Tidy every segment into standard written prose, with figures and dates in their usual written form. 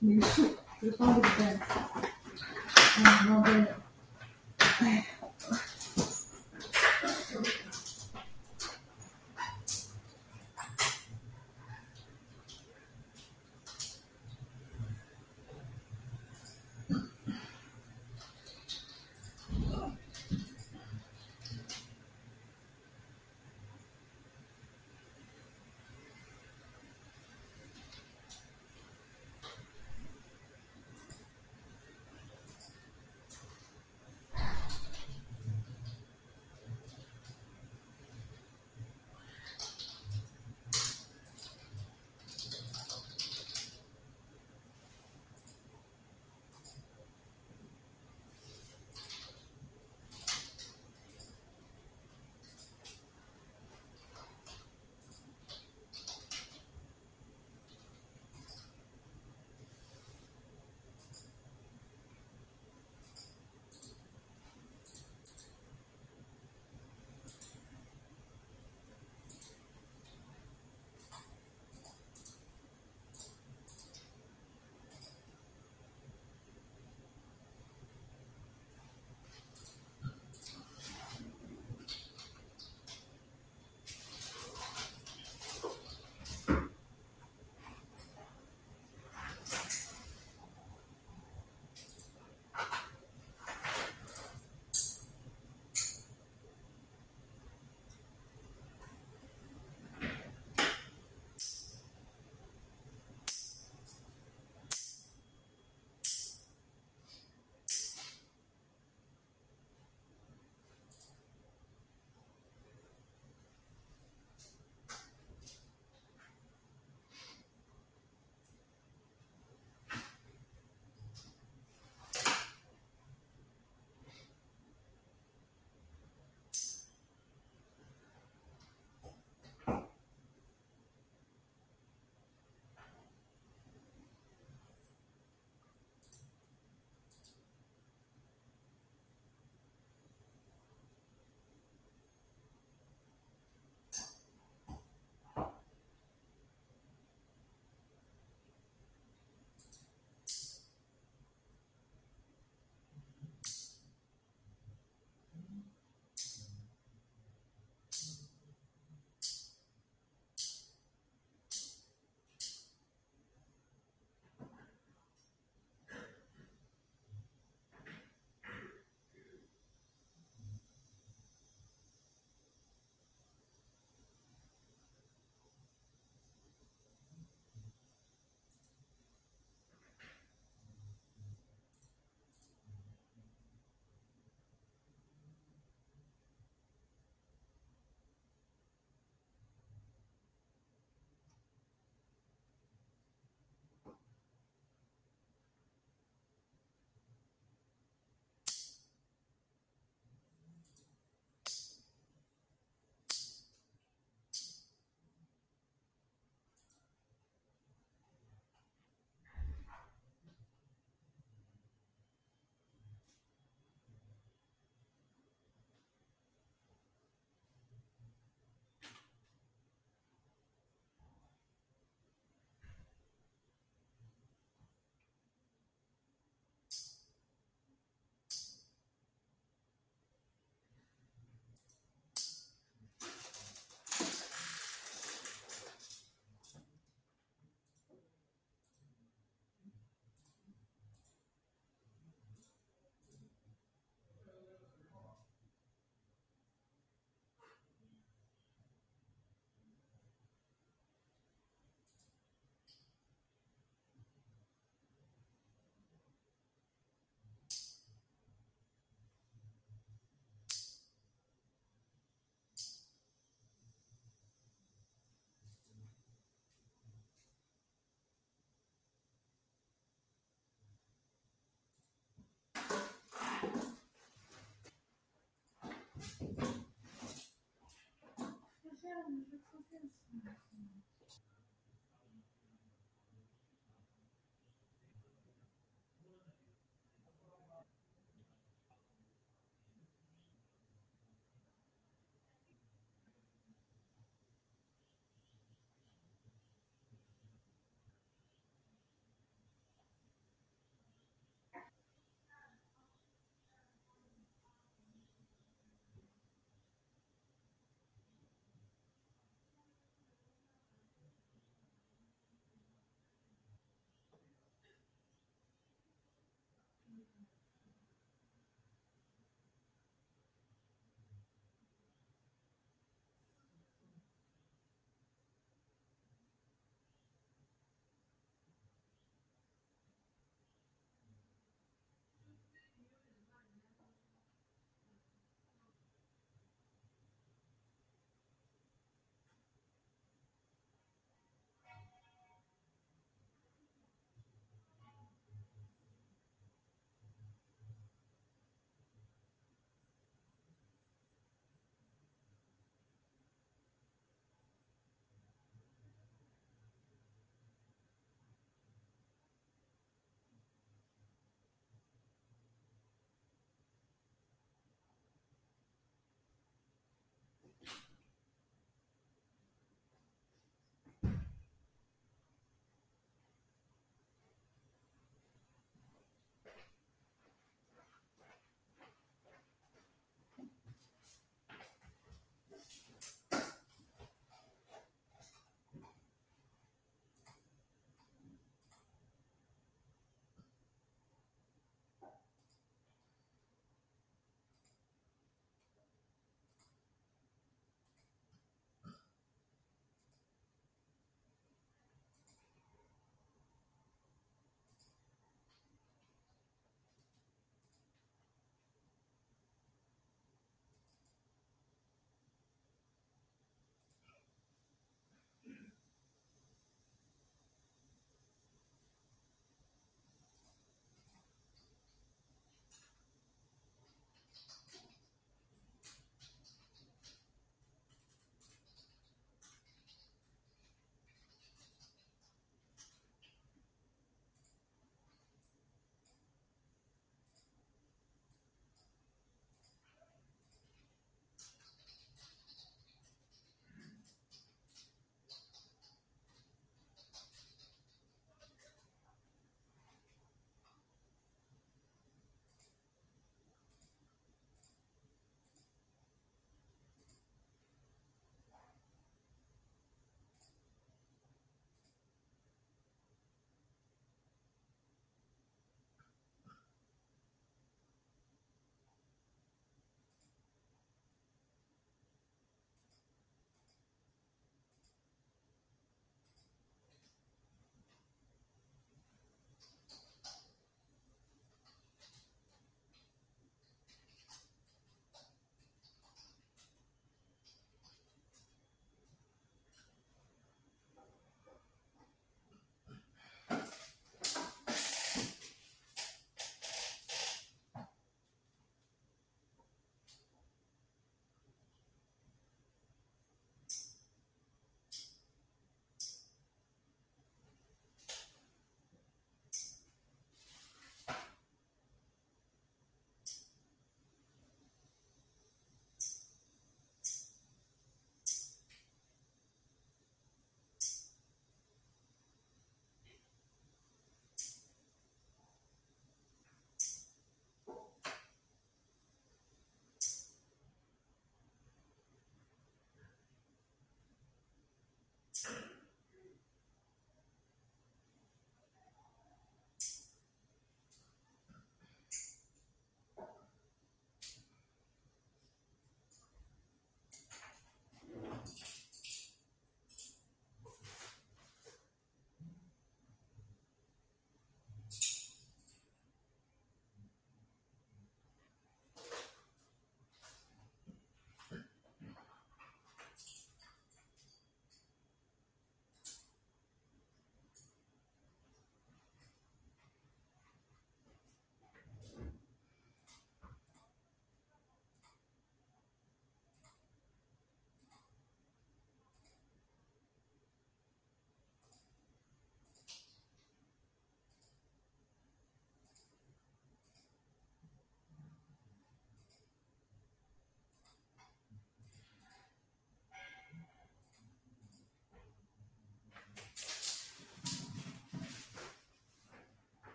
Nisso, preparo bem. Não bem.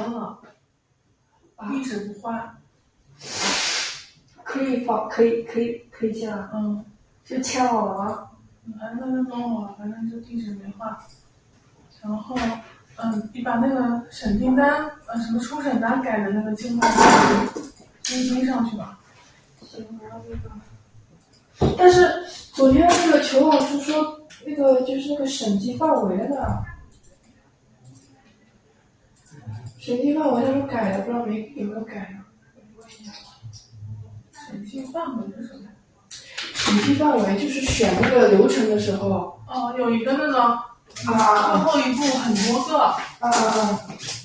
了呢，一直不换。 可以这样，就签好了吗？ 反正都弄好了，反正就地址没换。然后，你把那个审订单，什么初审单改的那个尽快更新上去吧。 行，然后但是昨天那个裘老师说，那个就是那个审计范围的，审计范围他说改了，不知道有没有改呢？ 审计范围是什么？ 审计范围就是选那个流程的时候， 有一个那个最后一步很多个。